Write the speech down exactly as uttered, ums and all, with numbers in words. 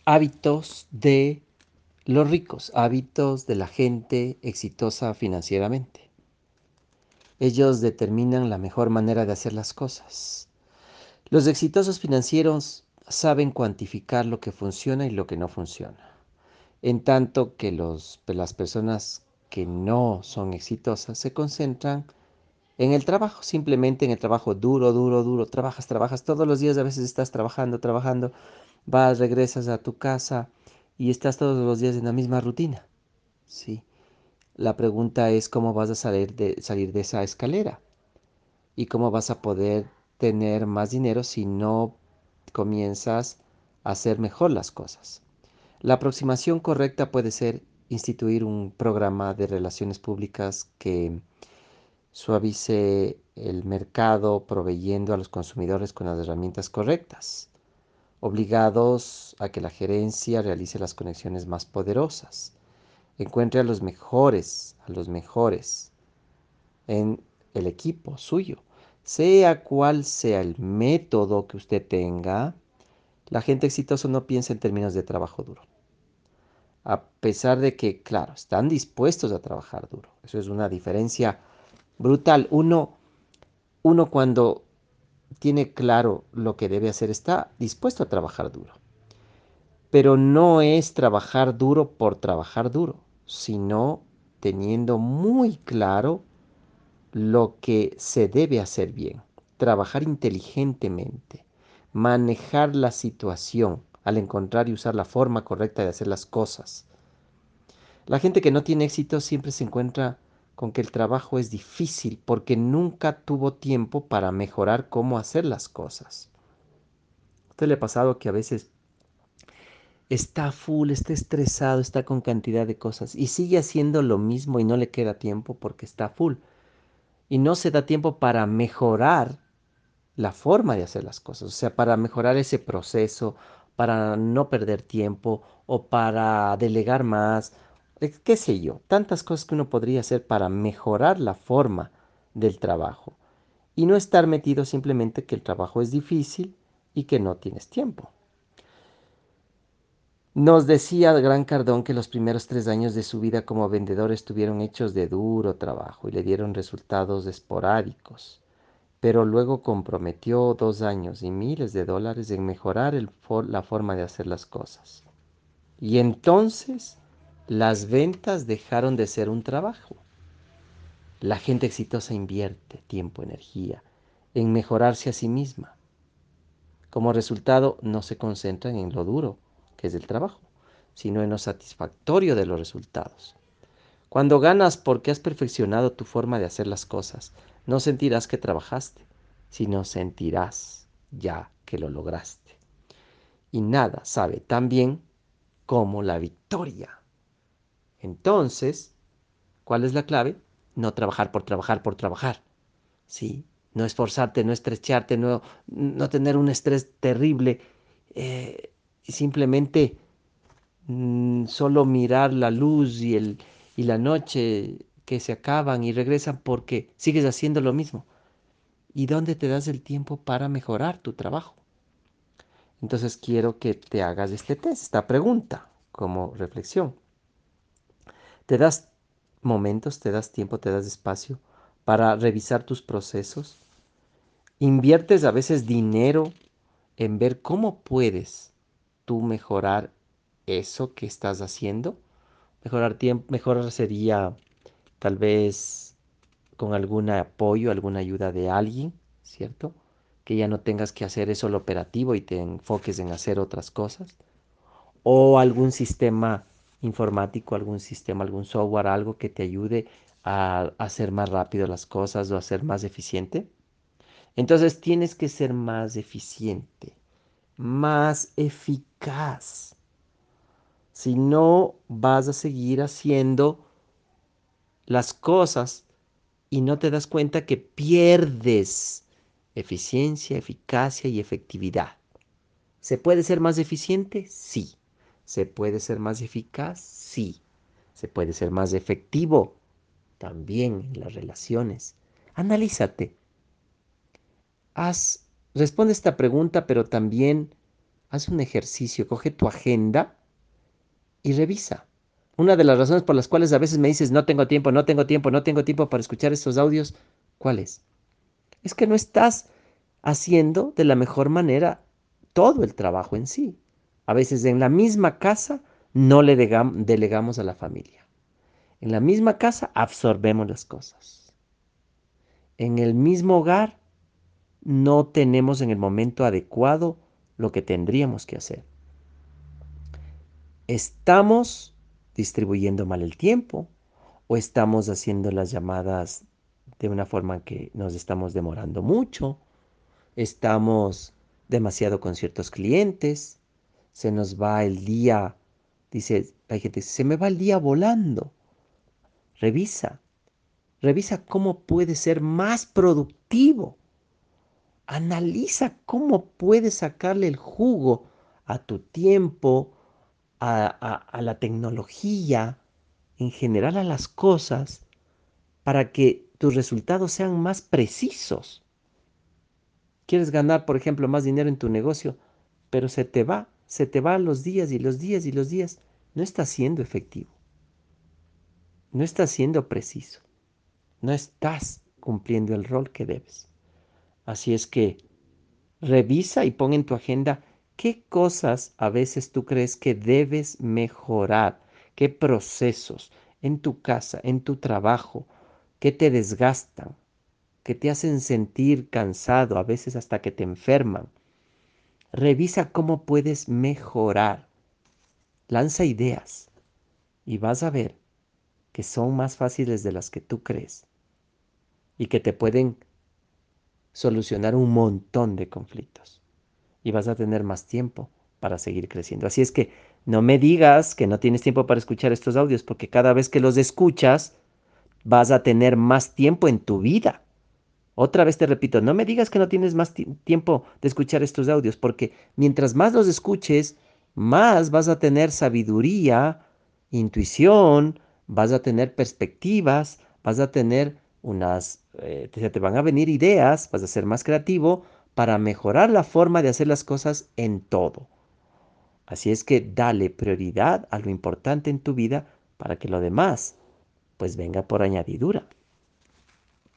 hábitos de los ricos, hábitos de la gente exitosa financieramente. Ellos determinan la mejor manera de hacer las cosas. Los exitosos financieros saben cuantificar lo que funciona y lo que no funciona. En tanto que los, las personas que no son exitosas se concentran en el trabajo, simplemente en el trabajo duro, duro, duro. Trabajas, trabajas todos los días, a veces estás trabajando, trabajando, vas, regresas a tu casa y estás todos los días en la misma rutina. Sí. La pregunta es cómo vas a salir de, salir de esa escalera y cómo vas a poder tener más dinero si no comienzas a hacer mejor las cosas. La aproximación correcta puede ser instituir un programa de relaciones públicas que suavice el mercado proveyendo a los consumidores con las herramientas correctas, obligados a que la gerencia realice las conexiones más poderosas, encuentre a los mejores, a los mejores en el equipo suyo. Sea cual sea el método que usted tenga, la gente exitosa no piensa en términos de trabajo duro. A pesar de que, claro, están dispuestos a trabajar duro. Eso es una diferencia brutal. Uno, uno cuando tiene claro lo que debe hacer está dispuesto a trabajar duro. Pero no es trabajar duro por trabajar duro, sino teniendo muy claro lo que se debe hacer bien, trabajar inteligentemente, manejar la situación al encontrar y usar la forma correcta de hacer las cosas. La gente que no tiene éxito siempre se encuentra con que el trabajo es difícil porque nunca tuvo tiempo para mejorar cómo hacer las cosas. ¿A usted le ha pasado que a veces está full, está estresado, está con cantidad de cosas y sigue haciendo lo mismo y no le queda tiempo porque está full? Y no se da tiempo para mejorar la forma de hacer las cosas, o sea, para mejorar ese proceso, para no perder tiempo o para delegar más, eh, qué sé yo, tantas cosas que uno podría hacer para mejorar la forma del trabajo y no estar metido simplemente que el trabajo es difícil y que no tienes tiempo. Nos decía Gran Cardón que los primeros tres años de su vida como vendedor estuvieron hechos de duro trabajo y le dieron resultados esporádicos, pero luego comprometió dos años y miles de dólares en mejorar el for- la forma de hacer las cosas. Y entonces las ventas dejaron de ser un trabajo. La gente exitosa invierte tiempo, energía en mejorarse a sí misma. Como resultado, no se concentran en lo duro, que es el trabajo, sino en lo satisfactorio de los resultados. Cuando ganas porque has perfeccionado tu forma de hacer las cosas, no sentirás que trabajaste, sino sentirás ya que lo lograste. Y nada sabe tan bien como la victoria. Entonces, ¿cuál es la clave? No trabajar por trabajar por trabajar. ¿Sí? No esforzarte, no estrecharte, no, no tener un estrés terrible. Eh, simplemente mm, solo mirar la luz y, el, y la noche que se acaban y regresan porque sigues haciendo lo mismo. ¿Y dónde te das el tiempo para mejorar tu trabajo? Entonces quiero que te hagas este test, esta pregunta como reflexión. ¿Te das momentos, te das tiempo, te das espacio para revisar tus procesos? ¿Inviertes a veces dinero en ver cómo puedes tú mejorar eso que estás haciendo? Mejorar tiempo, mejor sería tal vez con algún apoyo, alguna ayuda de alguien, ¿cierto? Que ya no tengas que hacer eso lo operativo y te enfoques en hacer otras cosas. O algún sistema informático, algún sistema, algún software, algo que te ayude a hacer más rápido las cosas o a ser más eficiente. Entonces tienes que ser más eficiente, más eficaz. Si no, vas a seguir haciendo las cosas y no te das cuenta que pierdes eficiencia, eficacia y efectividad. ¿Se puede ser más eficiente? Sí. ¿Se puede ser más eficaz? Sí. ¿Se puede ser más efectivo? También en las relaciones. Analízate. Haz, responde esta pregunta, pero también haz un ejercicio, coge tu agenda y revisa. Una de las razones por las cuales a veces me dices, no tengo tiempo, no tengo tiempo, no tengo tiempo para escuchar estos audios, ¿cuál es? Es que no estás haciendo de la mejor manera todo el trabajo en sí. A veces en la misma casa no le delegamos a la familia. En la misma casa absorbemos las cosas. En el mismo hogar no tenemos en el momento adecuado lo que tendríamos que hacer. ¿Estamos distribuyendo mal el tiempo o estamos haciendo las llamadas de una forma que nos estamos demorando mucho? ¿Estamos demasiado con ciertos clientes? Se nos va el día, dice, hay gente, se me va el día volando. Revisa, revisa cómo puedes ser más productivo. Analiza cómo puedes sacarle el jugo a tu tiempo, a, a, a la tecnología, en general a las cosas, para que tus resultados sean más precisos. Quieres ganar, por ejemplo, más dinero en tu negocio, pero se te va, se te van los días y los días y los días. No estás siendo efectivo, no estás siendo preciso, no estás cumpliendo el rol que debes. Así es que revisa y pon en tu agenda qué cosas a veces tú crees que debes mejorar, qué procesos en tu casa, en tu trabajo, que te desgastan, que te hacen sentir cansado, a veces hasta que te enferman. Revisa cómo puedes mejorar. Lanza ideas y vas a ver que son más fáciles de las que tú crees y que te pueden solucionar un montón de conflictos. Y vas a tener más tiempo para seguir creciendo. Así es que no me digas que no tienes tiempo para escuchar estos audios, porque cada vez que los escuchas vas a tener más tiempo en tu vida. Otra vez te repito, no me digas que no tienes más ti- tiempo de escuchar estos audios, porque mientras más los escuches, más vas a tener sabiduría, intuición, vas a tener perspectivas, vas a tener unas, eh, te, te van a venir ideas, vas a ser más creativo para mejorar la forma de hacer las cosas en todo. Así es que dale prioridad a lo importante en tu vida para que lo demás pues venga por añadidura.